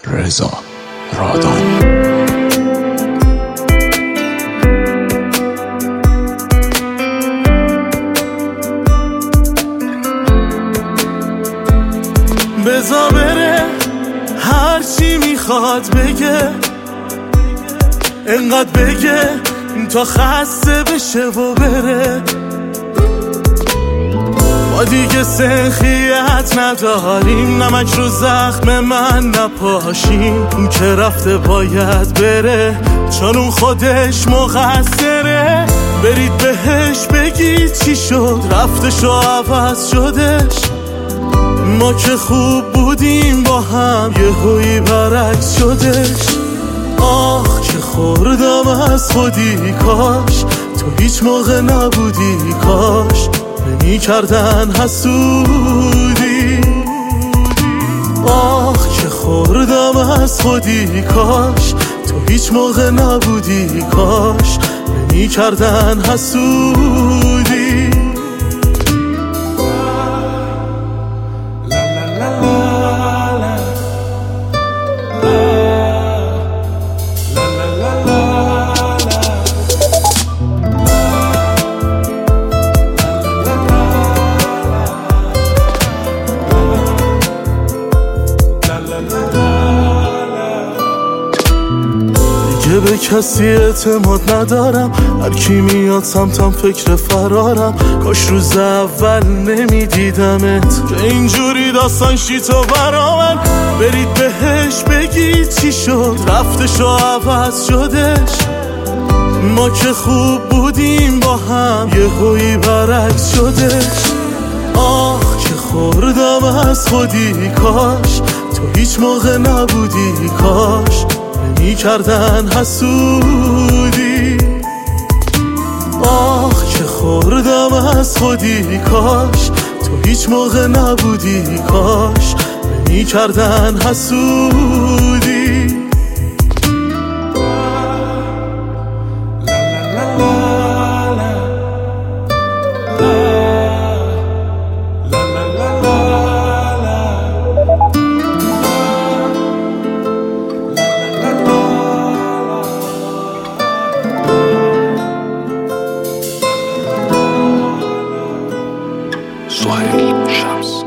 رضا رادان. بزا بره هرچی میخواد بگه، انقدر بگه تا خسته بشه و بره. ما دیگه سنخیت نداریم، نمک رو زخم من نپاشیم. اون که رفته باید بره، چون اون خودش مقصره. برید بهش بگید چی شد، رفتش و عوض شدش. ما که خوب بودیم با هم، یه هوی برعکس شدش. آخ که خوردم از خودی، کاش تو هیچ موقع نبودی، کاش نمی کردن حسودی. آخ که خوردم از خودی، کاش تو هیچ موقع نبودی، کاش نمی کردن حسودی. دیگه به کسی اعتماد ندارم، هر کی میاد سمتم فکر فرارم. کاش روز اول نمیدیدمت که اینجوری داستان شیطو برا من. برید بهش بگید چی شد، رفتش و عوض شدش. ما که خوب بودیم با هم، یه هوی برعکس شدش. آخ که خوردم از خودی، کاش تو هیچ موقع نبودی، کاش نمی کردن حسودی. آخ که خوردم از خودی، کاش تو هیچ موقع نبودی، کاش نمی کردن حسودی. سهیل شمس.